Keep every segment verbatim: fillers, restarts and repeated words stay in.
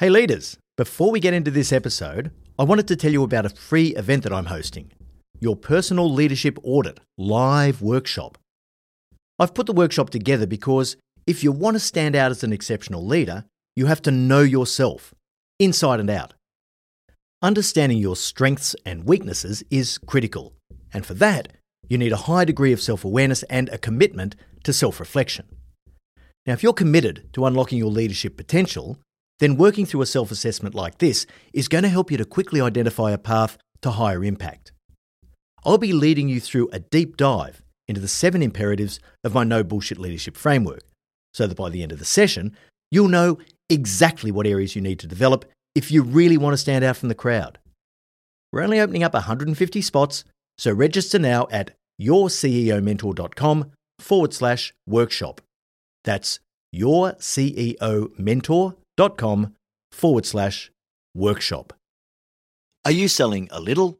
Hey leaders, before we get into this episode, I wanted to tell you about a free event that I'm hosting, your Personal Leadership Audit live workshop. I've put the workshop together because if you want to stand out as an exceptional leader, you have to know yourself, inside and out. Understanding your strengths and weaknesses is critical, and for that, you need a high degree of self-awareness and a commitment to self-reflection. Now, if you're committed to unlocking your leadership potential, then working through a self-assessment like this is going to help you to quickly identify a path to higher impact. I'll be leading you through a deep dive into the seven imperatives of my No Bullshit Leadership Framework, so that by the end of the session, you'll know exactly what areas you need to develop if you really want to stand out from the crowd. We're only opening up one hundred fifty spots, so register now at yourceomentor.com forward slash workshop. That's yourceomentor.com forward slash workshop. Are you selling a little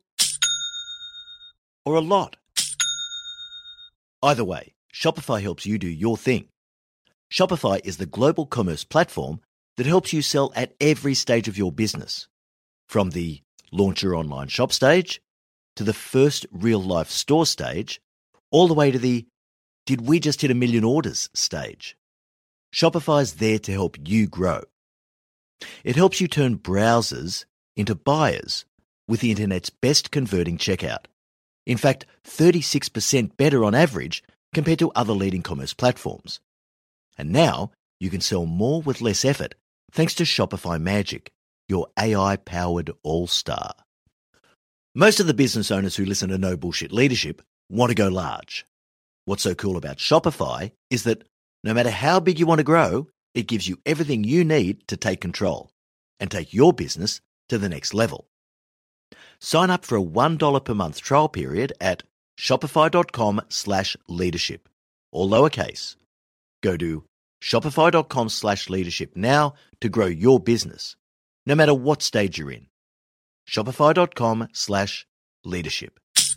or a lot? Either way, Shopify helps you do your thing. Shopify is the global commerce platform that helps you sell at every stage of your business. From the launch your online shop stage, to the first real-life store stage, all the way to the did we just hit a million orders stage. Shopify's there to help you grow. It helps you turn browsers into buyers with the internet's best converting checkout. In fact, thirty-six percent better on average compared to other leading commerce platforms. And now you can sell more with less effort thanks to Shopify Magic, your A I-powered all-star. Most of the business owners who listen to No Bullshit Leadership want to go large. What's so cool about Shopify is that no matter how big you want to grow, it gives you everything you need to take control and take your business to the next level. Sign up for a one dollar per month trial period at shopify.com slash leadership, all lowercase. Go to shopify.com slash leadership now to grow your business, no matter what stage you're in. Shopify.com slash leadership.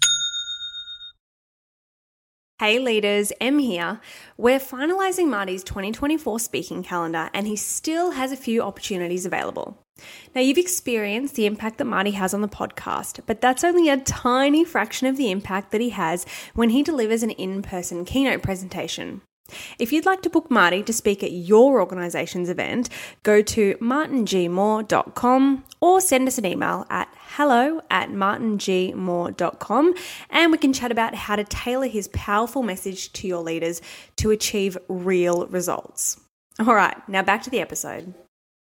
Hey leaders, Em here. We're finalising Marty's twenty twenty-four speaking calendar and he still has a few opportunities available. Now you've experienced the impact that Marty has on the podcast, but that's only a tiny fraction of the impact that he has when he delivers an in-person keynote presentation. If you'd like to book Marty to speak at your organisation's event, go to martin g moore dot com or send us an email at hello at martin g moore dot com and we can chat about how to tailor his powerful message to your leaders to achieve real results. All right, now back to the episode.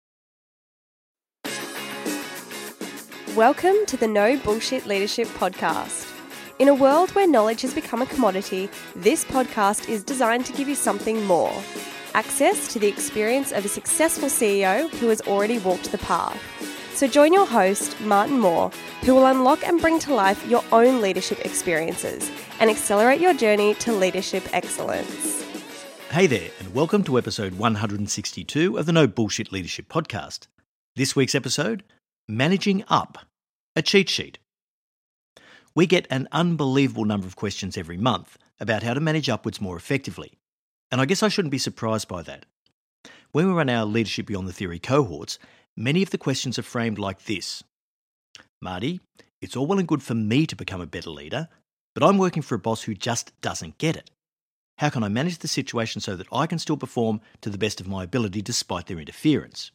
Welcome to the No Bullshit Leadership Podcast. In a world where knowledge has become a commodity, this podcast is designed to give you something more. Access to the experience of a successful C E O who has already walked the path. So join your host, Martin Moore, who will unlock and bring to life your own leadership experiences and accelerate your journey to leadership excellence. Hey there, and welcome to episode one hundred sixty-two of the No Bullshit Leadership Podcast. This week's episode, Managing Up, a cheat sheet. We get an unbelievable number of questions every month about how to manage upwards more effectively. And I guess I shouldn't be surprised by that. When we run our Leadership Beyond the Theory cohorts, many of the questions are framed like this. Marty, it's all well and good for me to become a better leader, but I'm working for a boss who just doesn't get it. How can I manage the situation so that I can still perform to the best of my ability despite their interference?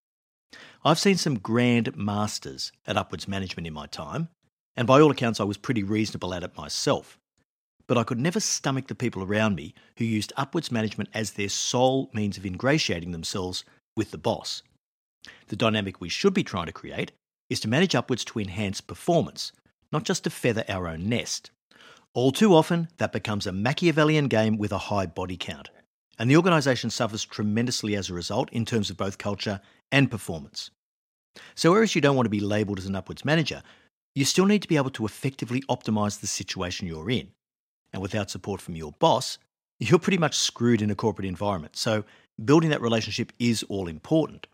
I've seen some grand masters at upwards management in my time, and by all accounts I was pretty reasonable at it myself. But I could never stomach the people around me who used upwards management as their sole means of ingratiating themselves with the boss. The dynamic we should be trying to create is to manage upwards to enhance performance, not just to feather our own nest. All too often, that becomes a Machiavellian game with a high body count, and the organisation suffers tremendously as a result in terms of both culture and performance. So whereas you don't want to be labelled as an upwards manager, you still need to be able to effectively optimise the situation you're in. And without support from your boss, you're pretty much screwed in a corporate environment. So building that relationship is all important.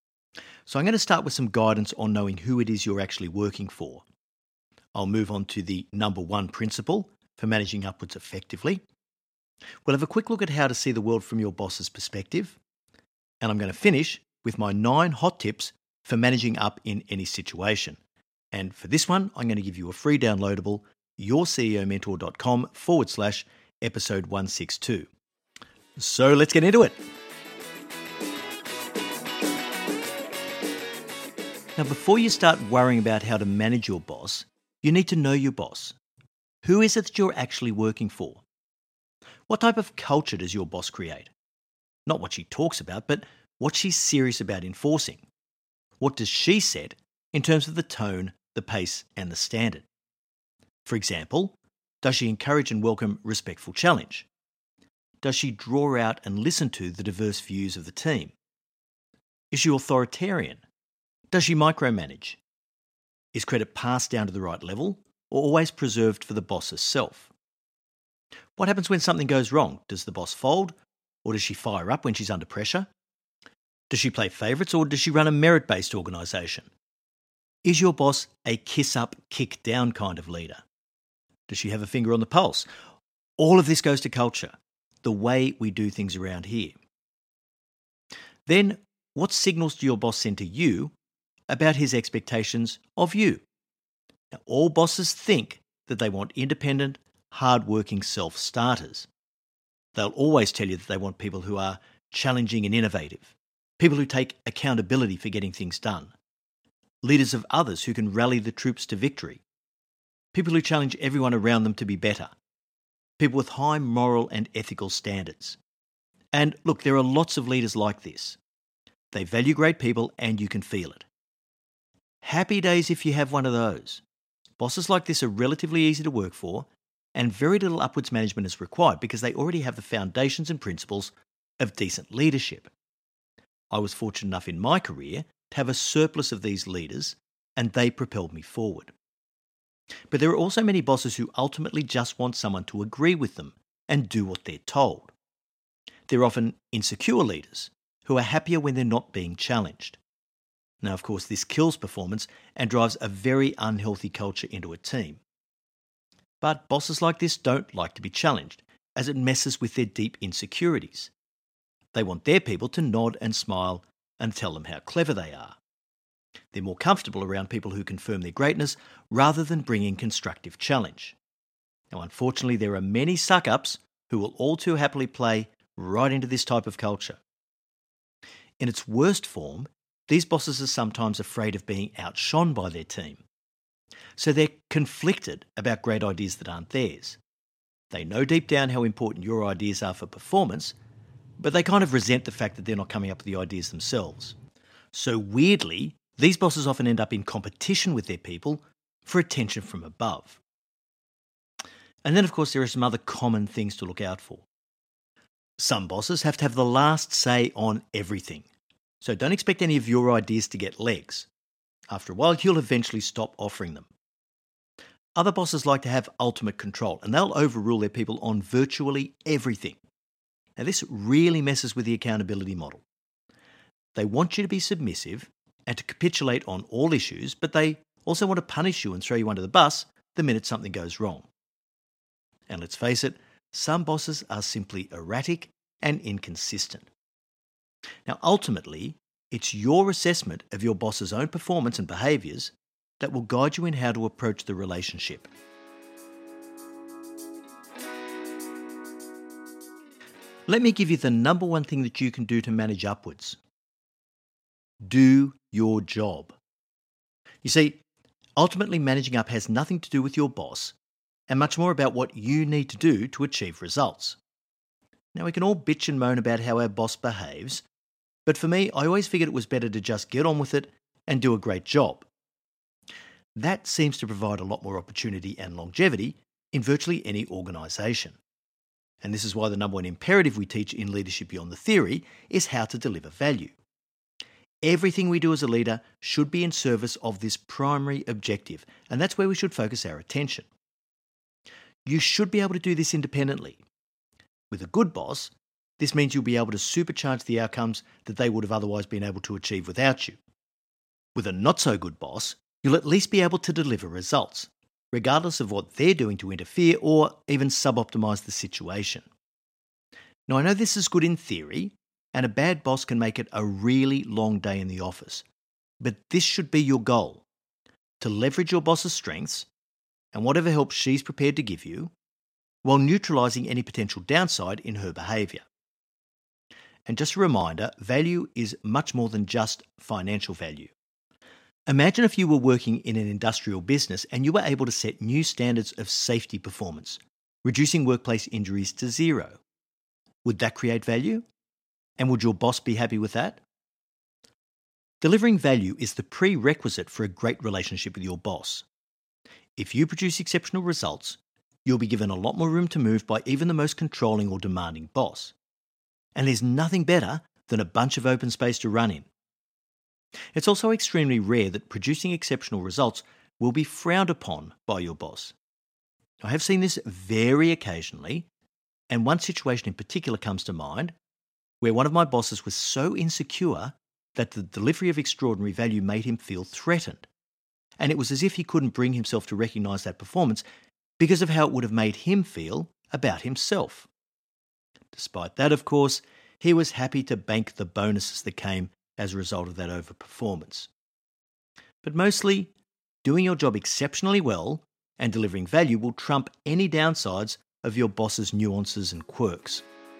So I'm going to start with some guidance on knowing who it is you're actually working for. I'll move on to the number one principle for managing upwards effectively. We'll have a quick look at how to see the world from your boss's perspective. And I'm going to finish with my nine hot tips for managing up in any situation. And for this one, I'm going to give you a free downloadable, yourceomentor.com forward slash episode one sixty-two. So let's get into it. Now, before you start worrying about how to manage your boss, you need to know your boss. Who is it that you're actually working for? What type of culture does your boss create? Not what she talks about, but what she's serious about enforcing. What does she set in terms of the tone, the pace, and the standard? For example, does she encourage and welcome respectful challenge? Does she draw out and listen to the diverse views of the team? Is she authoritarian? Does she micromanage? Is credit passed down to the right level or always preserved for the boss's self? What happens when something goes wrong? Does the boss fold, or does she fire up when she's under pressure? Does she play favourites, or does she run a merit-based organisation? Is your boss a kiss-up, kick-down kind of leader? Does she have a finger on the pulse? All of this goes to culture, the way we do things around here. Then, what signals do your boss send to you about his expectations of you? Now, all bosses think that they want independent, hard-working self-starters. They'll always tell you that they want people who are challenging and innovative, people who take accountability for getting things done, leaders of others who can rally the troops to victory, people who challenge everyone around them to be better, people with high moral and ethical standards. And look, there are lots of leaders like this. They value great people and you can feel it. Happy days if you have one of those. Bosses like this are relatively easy to work for, and very little upwards management is required because they already have the foundations and principles of decent leadership. I was fortunate enough in my career to have a surplus of these leaders, and they propelled me forward. But there are also many bosses who ultimately just want someone to agree with them and do what they're told. They're often insecure leaders who are happier when they're not being challenged. Now, of course, this kills performance and drives a very unhealthy culture into a team. But bosses like this don't like to be challenged, as it messes with their deep insecurities. They want their people to nod and smile and tell them how clever they are. They're more comfortable around people who confirm their greatness rather than bringing constructive challenge. Now, unfortunately, there are many suck-ups who will all too happily play right into this type of culture. In its worst form, these bosses are sometimes afraid of being outshone by their team. So they're conflicted about great ideas that aren't theirs. They know deep down how important your ideas are for performance, but they kind of resent the fact that they're not coming up with the ideas themselves. So weirdly, these bosses often end up in competition with their people for attention from above. And then, of course, there are some other common things to look out for. Some bosses have to have the last say on everything. So don't expect any of your ideas to get legs. After a while, you'll eventually stop offering them. Other bosses like to have ultimate control, and they'll overrule their people on virtually everything. Now, this really messes with the accountability model. They want you to be submissive and to capitulate on all issues, but they also want to punish you and throw you under the bus the minute something goes wrong. And let's face it, some bosses are simply erratic and inconsistent. Now, ultimately, it's your assessment of your boss's own performance and behaviours that will guide you in how to approach the relationship. Let me give you the number one thing that you can do to manage upwards. Do your job. You see, ultimately managing up has nothing to do with your boss and much more about what you need to do to achieve results. Now, we can all bitch and moan about how our boss behaves, but for me, I always figured it was better to just get on with it and do a great job. That seems to provide a lot more opportunity and longevity in virtually any organisation. And this is why the number one imperative we teach in Leadership Beyond the Theory is how to deliver value. Everything we do as a leader should be in service of this primary objective, and that's where we should focus our attention. You should be able to do this independently. With a good boss, this means you'll be able to supercharge the outcomes that they would have otherwise been able to achieve without you. With a not-so-good boss, you'll at least be able to deliver results, regardless of what they're doing to interfere or even sub-optimise the situation. Now, I know this is good in theory, and a bad boss can make it a really long day in the office, But this should be your goal, to leverage your boss's strengths and whatever help she's prepared to give you, while neutralising any potential downside in her behaviour. And just a reminder, value is much more than just financial value. Imagine if you were working in an industrial business and you were able to set new standards of safety performance, reducing workplace injuries to zero. Would that create value? And would your boss be happy with that? Delivering value is the prerequisite for a great relationship with your boss. If you produce exceptional results, you'll be given a lot more room to move by even the most controlling or demanding boss. And there's nothing better than a bunch of open space to run in. It's also extremely rare that producing exceptional results will be frowned upon by your boss. I have seen this very occasionally, and one situation in particular comes to mind where one of my bosses was so insecure that the delivery of extraordinary value made him feel threatened. And it was as if he couldn't bring himself to recognise that performance because of how it would have made him feel about himself. Despite that, of course, he was happy to bank the bonuses that came as a result of that overperformance. But mostly, doing your job exceptionally well and delivering value will trump any downsides of your boss's nuances and quirks.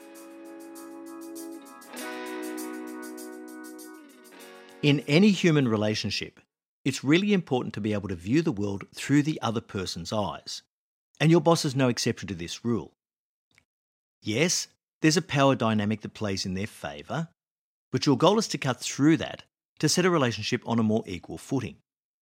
In any human relationship, it's really important to be able to view the world through the other person's eyes. And your boss is no exception to this rule. Yes, there's a power dynamic that plays in their favour, but your goal is to cut through that to set a relationship on a more equal footing.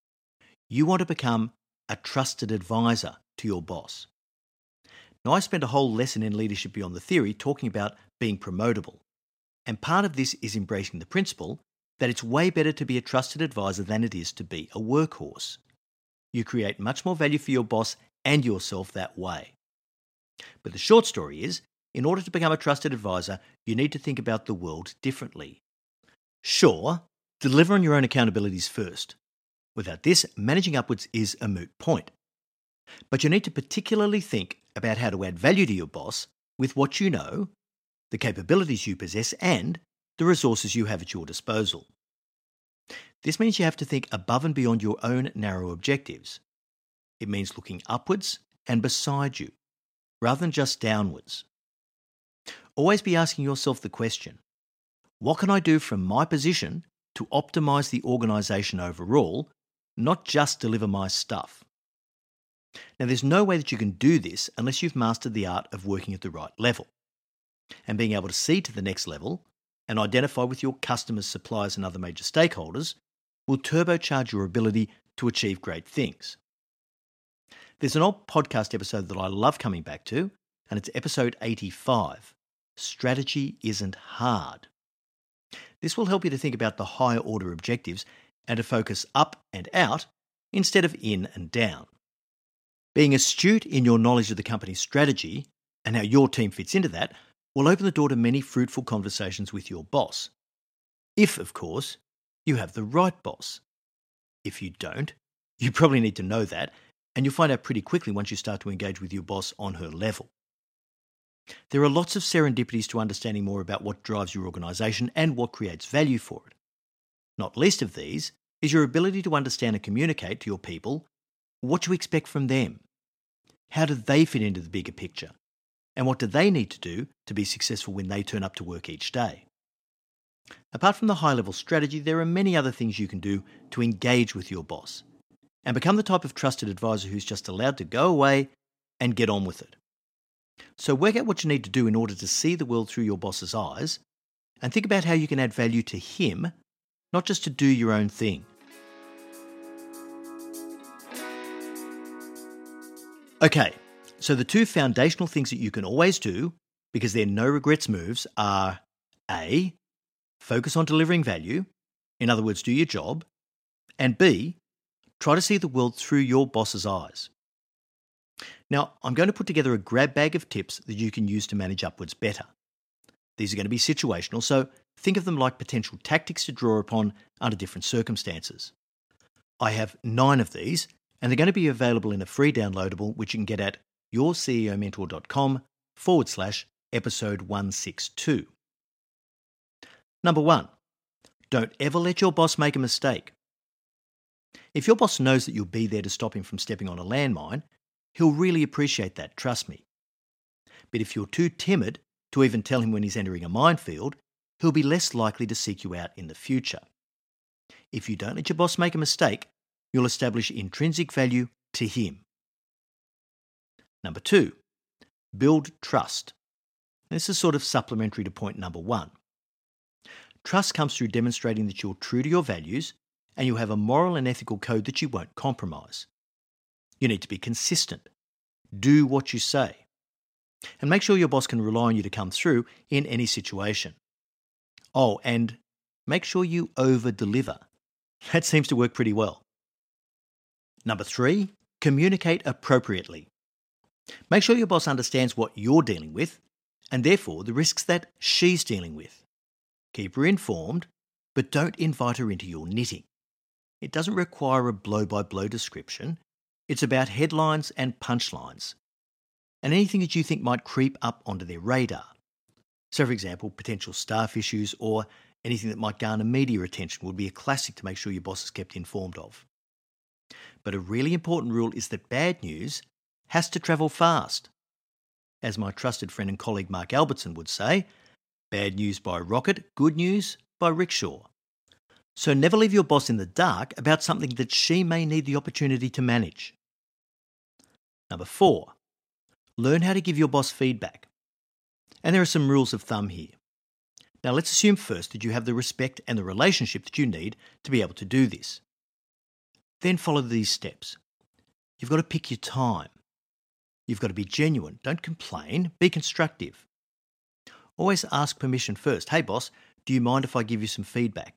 You want to become a trusted advisor to your boss. Now, I spent a whole lesson in Leadership Beyond the Theory talking about being promotable, and part of this is embracing the principle that it's way better to be a trusted advisor than it is to be a workhorse. You create much more value for your boss and yourself that way. But the short story is, in order to become a trusted advisor, you need to think about the world differently. Sure, deliver on your own accountabilities first. Without this, managing upwards is a moot point. But you need to particularly think about how to add value to your boss with what you know, the capabilities you possess, and the resources you have at your disposal. This means you have to think above and beyond your own narrow objectives. It means looking upwards and beside you, rather than just downwards. Always be asking yourself the question, what can I do from my position to optimise the organisation overall, not just deliver my stuff? Now, there's no way that you can do this unless you've mastered the art of working at the right level. And being able to see to the next level and identify with your customers, suppliers and other major stakeholders will turbocharge your ability to achieve great things. There's an old podcast episode that I love coming back to, and it's episode eighty-five, Strategy Isn't Hard. This will help you to think about the higher order objectives and to focus up and out instead of in and down. Being astute in your knowledge of the company's strategy and how your team fits into that will open the door to many fruitful conversations with your boss. If, of course, you have the right boss. If you don't, you probably need to know that, and you'll find out pretty quickly once you start to engage with your boss on her level. There are lots of serendipities to understanding more about what drives your organisation and what creates value for it. Not least of these is your ability to understand and communicate to your people what you expect from them. How do they fit into the bigger picture? And what do they need to do to be successful when they turn up to work each day? Apart from the high-level strategy, there are many other things you can do to engage with your boss and become the type of trusted advisor who's just allowed to go away and get on with it. So work out what you need to do in order to see the world through your boss's eyes and think about how you can add value to him, not just to do your own thing. Okay, so the two foundational things that you can always do, because they're no regrets moves, are A, focus on delivering value, in other words, do your job, and B, try to see the world through your boss's eyes. Now, I'm going to put together a grab bag of tips that you can use to manage upwards better. These are going to be situational, so think of them like potential tactics to draw upon under different circumstances. I have nine of these, and they're going to be available in a free downloadable, which you can get at yourceomentor.com forward slash episode one sixty-two. Number one, don't ever let your boss make a mistake. If your boss knows that you'll be there to stop him from stepping on a landmine, he'll really appreciate that, trust me. But if you're too timid to even tell him when he's entering a minefield, he'll be less likely to seek you out in the future. If you don't let your boss make a mistake, you'll establish intrinsic value to him. Number two, build trust. This is sort of supplementary to point number one. Trust comes through demonstrating that you're true to your values and you have a moral and ethical code that you won't compromise. You need to be consistent. Do what you say. And make sure your boss can rely on you to come through in any situation. Oh, and make sure you over-deliver. That seems to work pretty well. Number three, communicate appropriately. Make sure your boss understands what you're dealing with and therefore the risks that she's dealing with. Keep her informed, but don't invite her into your knitting. It doesn't require a blow-by-blow description. It's about headlines and punchlines, and anything that you think might creep up onto their radar. So, for example, potential staff issues or anything that might garner media attention would be a classic to make sure your boss is kept informed of. But a really important rule is that bad news has to travel fast. As my trusted friend and colleague Mark Albertson would say, bad news by rocket, good news by rickshaw. So never leave your boss in the dark about something that she may need the opportunity to manage. Number four, learn how to give your boss feedback. And there are some rules of thumb here. Now let's assume first that you have the respect and the relationship that you need to be able to do this. Then follow these steps. You've got to pick your time. You've got to be genuine. Don't complain. Be constructive. Always ask permission first. Hey boss, do you mind if I give you some feedback?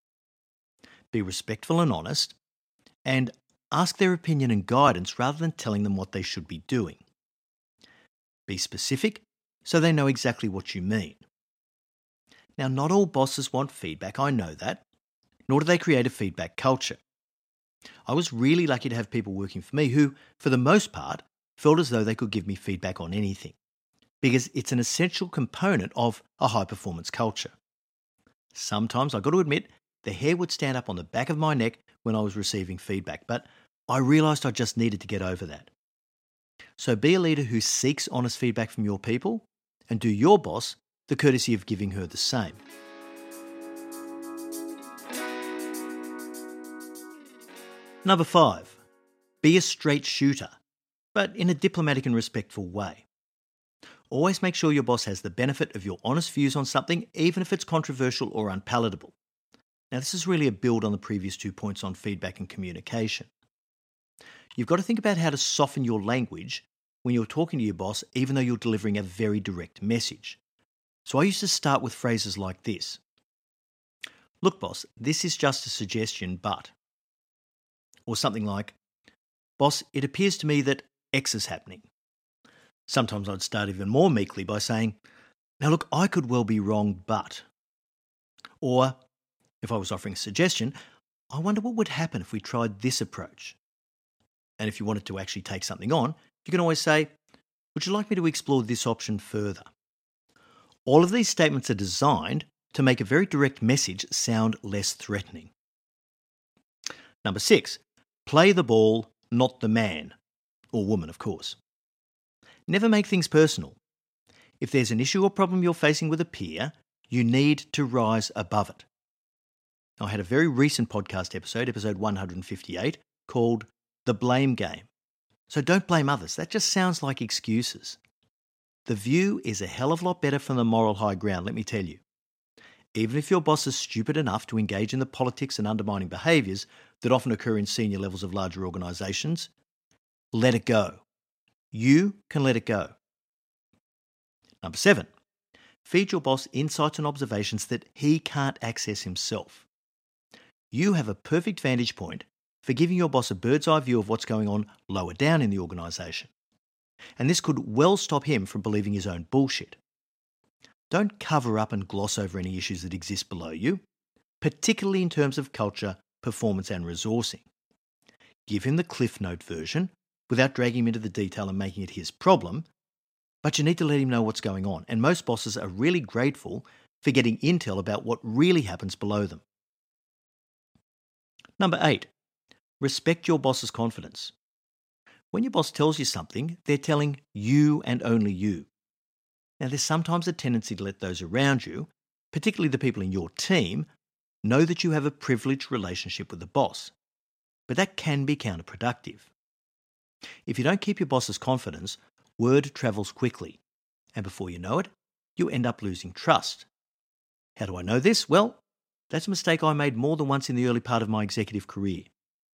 Be respectful and honest, and ask their opinion and guidance rather than telling them what they should be doing. Be specific so they know exactly what you mean. Now, not all bosses want feedback, I know that, nor do they create a feedback culture. I was really lucky to have people working for me who, for the most part, felt as though they could give me feedback on anything, because it's an essential component of a high-performance culture. Sometimes, I've got to admit, the hair would stand up on the back of my neck when I was receiving feedback, but I realised I just needed to get over that. So be a leader who seeks honest feedback from your people, and do your boss the courtesy of giving her the same. Number five, be a straight shooter, but in a diplomatic and respectful way. Always make sure your boss has the benefit of your honest views on something, even if it's controversial or unpalatable. Now, this is really a build on the previous two points on feedback and communication. You've got to think about how to soften your language when you're talking to your boss, even though you're delivering a very direct message. So I used to start with phrases like this. Look, boss, this is just a suggestion, but... Or something like, boss, it appears to me that X is happening. Sometimes I'd start even more meekly by saying, now look, I could well be wrong, but... Or, if I was offering a suggestion, I wonder what would happen if we tried this approach. And if you wanted to actually take something on, you can always say, would you like me to explore this option further? All of these statements are designed to make a very direct message sound less threatening. Number six, play the ball, not the man. Or woman, of course. Never make things personal. If there's an issue or problem you're facing with a peer, you need to rise above it. I had a very recent podcast episode, episode one hundred fifty-eight, called The Blame Game. So don't blame others. That just sounds like excuses. The view is a hell of a lot better from the moral high ground, let me tell you. Even if your boss is stupid enough to engage in the politics and undermining behaviours that often occur in senior levels of larger organisations, let it go. You can let it go. Number seven, feed your boss insights and observations that he can't access himself. You have a perfect vantage point for giving your boss a bird's eye view of what's going on lower down in the organisation. And this could well stop him from believing his own bullshit. Don't cover up and gloss over any issues that exist below you, particularly in terms of culture, performance and resourcing. Give him the Cliff Note version without dragging him into the detail and making it his problem, but you need to let him know what's going on, and most bosses are really grateful for getting intel about what really happens below them. Number eight, Respect your boss's confidence. When your boss tells you something, they're telling you and only you. Now, there's sometimes a tendency to let those around you, particularly the people in your team, know that you have a privileged relationship with the boss. But that can be counterproductive. If you don't keep your boss's confidence, word travels quickly, and before you know it, you end up losing trust. How do I know this? Well, that's a mistake I made more than once in the early part of my executive career.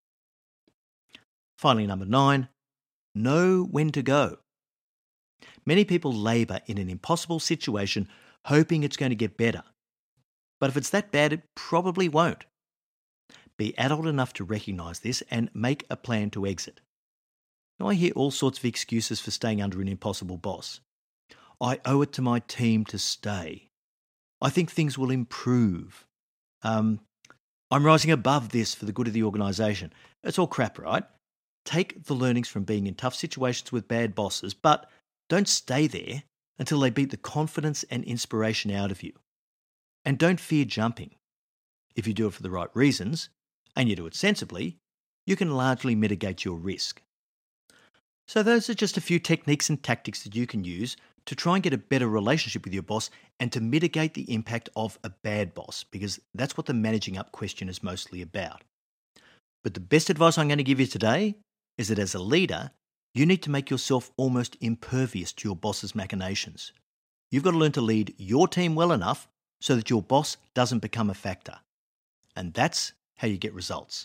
Finally, number nine, know when to go. Many people labour in an impossible situation hoping it's going to get better. But if it's that bad, it probably won't. Be adult enough to recognise this and make a plan to exit. Now, I hear all sorts of excuses for staying under an impossible boss. I owe it to my team to stay. I think things will improve. Um, I'm rising above this for the good of the organisation. It's all crap, right? Take the learnings from being in tough situations with bad bosses, but don't stay there until they beat the confidence and inspiration out of you. And don't fear jumping. If you do it for the right reasons, and you do it sensibly, you can largely mitigate your risk. So those are just a few techniques and tactics that you can use to try and get a better relationship with your boss and to mitigate the impact of a bad boss, because that's what the managing up question is mostly about. But the best advice I'm going to give you today is that as a leader, you need to make yourself almost impervious to your boss's machinations. You've got to learn to lead your team well enough so that your boss doesn't become a factor. And that's how you get results.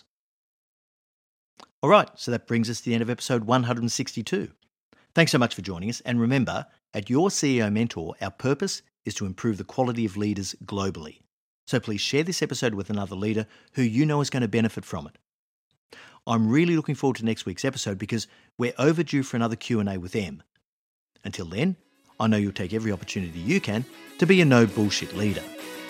All right, so that brings us to the end of episode one hundred sixty-two. Thanks so much for joining us. And remember, at Your C E O Mentor, our purpose is to improve the quality of leaders globally. So please share this episode with another leader who you know is going to benefit from it. I'm really looking forward to next week's episode because we're overdue for another Q and A with Em. Until then, I know you'll take every opportunity you can to be a no bullshit leader.